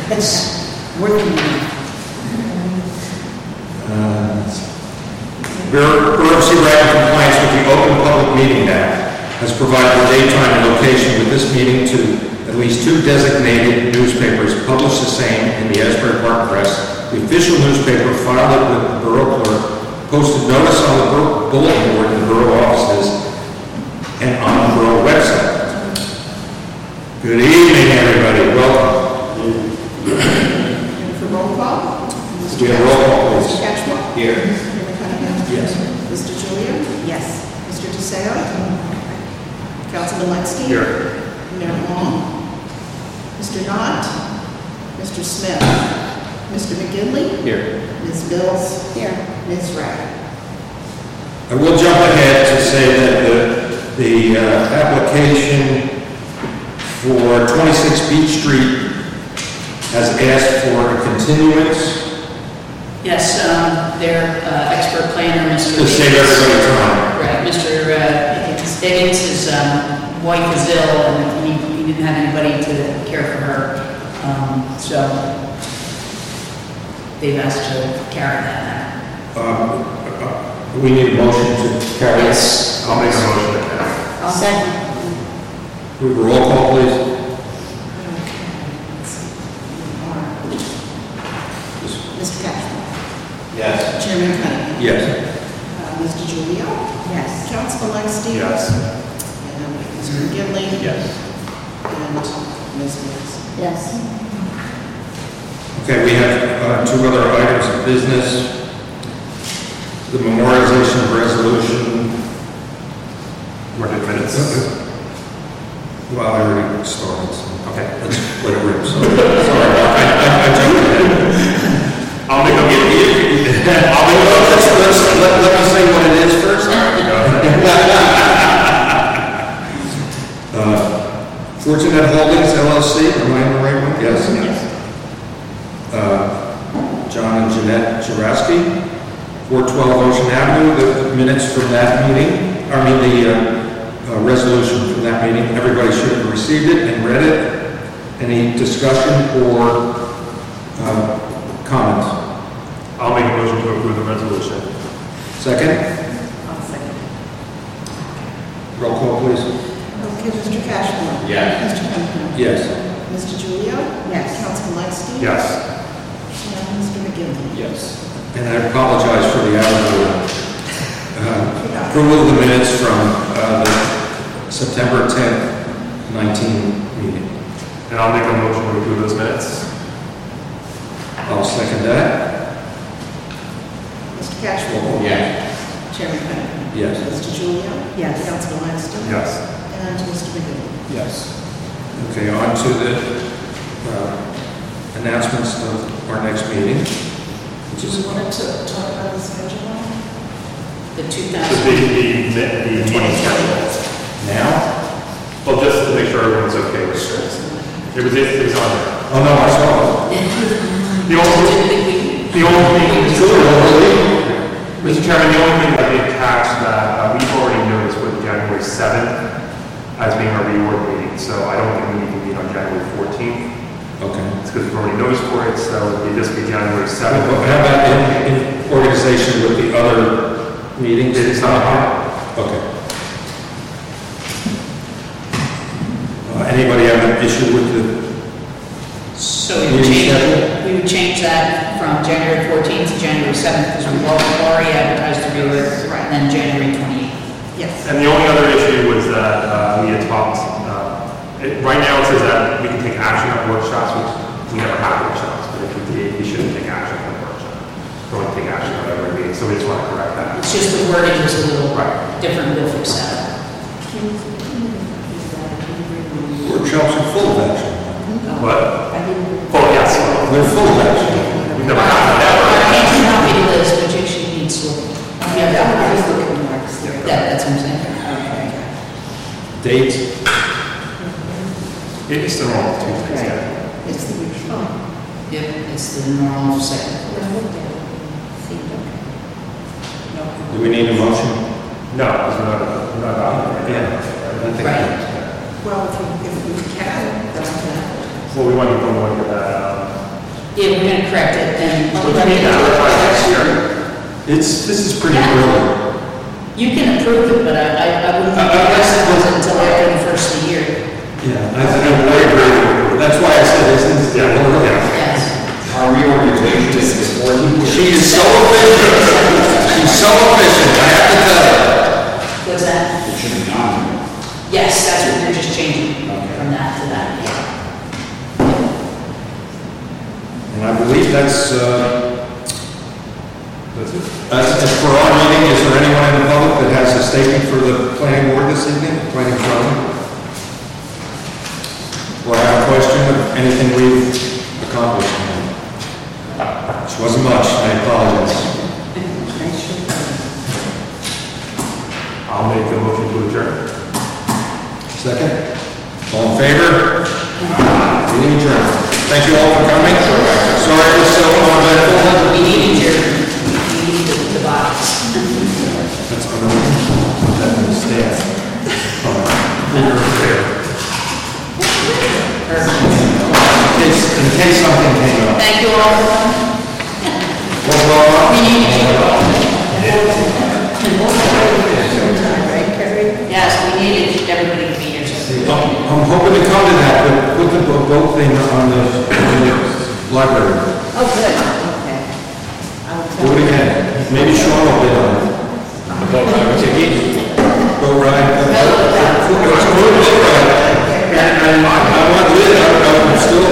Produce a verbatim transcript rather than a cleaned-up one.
It's worth it. Uh, Borough Borough of Cedar Rapids, in compliance with the Open Public Meeting Act, has provided the date, time, and location with this meeting to at least two designated newspapers. Publish the same in the Asbury Park Press, the official newspaper, filed it with the Borough Clerk, posted notice on the bur- bulletin board in the Borough offices, and on the Borough website. Good evening, everybody. Welcome. And for roll call, Do we have roll call, Mister please? Catchwell. Here. Mister Cunningham. Yes. Mister Julia. Yes. Mister DeSeo. Councilman Lexstein. Here. Mayor Long. Mister Knott. Mister Smith. Mister McGinley. Here. Miz Bills. Here. Miz Rack. I will jump ahead to say that the, the uh, application for twenty-six Beach Street has asked for a continuance. Yes, um, their uh, expert planner, Mister To save everybody time. Right, Mister Uh, Higgins, his um, wife is ill, and he, he didn't have anybody to care for her, um, so they've asked to carry that out. Um, uh, we need a motion to carry this. Yes. I'll make a motion to carry. I'll second. We have a roll call, please. Mister Catchwell. Yes. Chairman Cunningham. Yes. Uh, Mister Julia. Yes. Councilman Lexstein. Yes. And Mister McGinley. Yes. And Miz Bills. Yes. Okay, we have uh, two other items of business. The memorialization resolution. We're in minutes. Well, I already started, so, okay, let's let it rip, so, sorry, I, I, I jumped ahead. I'll make a motion. I'll make a, let's, let's, let, let me say what it is first. uh, Fortunate Holdings L L C, am I in the right one? Yes. Yes. Uh, John and Jeanette Juraski, four twelve Ocean Avenue, the minutes from that meeting, I mean, the, uh, Uh, resolution from that meeting. Everybody should have received it and read it. Any discussion or uh, comments? I'll make a motion to approve the resolution. Second? I'll second. Roll call, please. Okay, Mister Cashmore. Yes. Mister Cunningham. Yes. Mister Julio. Yes. Councilman Lexstein. Yes. And Mister McGinley. Yes. And I apologize for the out of uh, approval of the minutes from uh, the September tenth, nineteen meeting. And I'll make a motion to approve those minutes. I'll second that. Mister Cashmore. Yes. Chairman Cunningham. Yes. Mister Julio. Yes. Councilman Lexstein. Yes. And Mister McGinley. Yes. Okay, on to the uh, announcements of our next meeting, which Do is we want to talk about the schedule? The two The, thousand. the, the, the meeting schedule. now. Well, just to make sure everyone's okay with it. It was, it was on there. Oh, no, I saw it. The only, the only thing, Mister Chairman, the only thing that they attached that uh, we've already noticed was January seventh as being our reorg meeting, so I don't think we need to meet on January fourteenth. Okay. It's because we've already noticed for it, so it'd just be January seventh. How about in, in organization with the other meetings? It's not here. Okay. Uh, anybody have an issue with the So we would meeting change, schedule? we would change that from January fourteenth to January seventh, because we've already advertised the reorg, Right. and then January twenty-eighth. Yes. And the only other issue was that uh, we had talked, uh, it, right now it says that we can take action on workshops, which we never have workshops, but if we did, we shouldn't take action on the workshop. We want to take action on every meeting, so we just want to correct that. It's just the wording is a little Right. different, we'll fix that. Workshops are full of action. But, I didn't. oh, yes, They're full of action. we've never had I that. can't copy the list, but you should need to. Yeah, I that, was looking marks there. that- that's what I'm saying. Okay. Dates? It's the normal Tuesdays, Right. yeah. It's the week. Yep, it's the normal second. See, okay. Do we need a motion? No, because we're not, we're not on it right now. I think- Right. Well, if we, if we can, that's that. Well, we want to, we want to get that, um, Yeah, we're gonna correct it, and. What do you mean, advertise next year? It's, this is pretty Yeah. early. You can approve it, but I, I I wouldn't I- I- guess it wasn't until after the first of the year. Yeah, I think I agree. That's why I said this is Yeah, early. yeah. Yes. Our reorganization is forty. She is so efficient. She's so efficient, I have to tell you. What's that? It should be on. Yes, that's what we're just changing from that to that, yeah. And I believe that's, uh, That's it. as as for our meeting, is there anyone in the public that has a statement for the planning board this evening, planning zone? Or have a question of anything we've accomplished tonight? Which wasn't much, I apologize. I'll make the motion to adjourn. Second? All in favor? Meeting adjourned. Thank you all for coming. Sorry it was so uneventful. We needed your, we needed the- the box. That's uneventful. That was staff. In case, in case something came up. Thank you all. Well, well, We needed you. Yes, we needed everybody to be here, so. I'm I'm hoping to come to that, but put the bo- boat thing on the, on the library. Oh, good, okay. I'll Do tell it again. Maybe Sean will bid on it. Boat ride. Boat ride. It's a good boat ride. And and I I want to, I'm still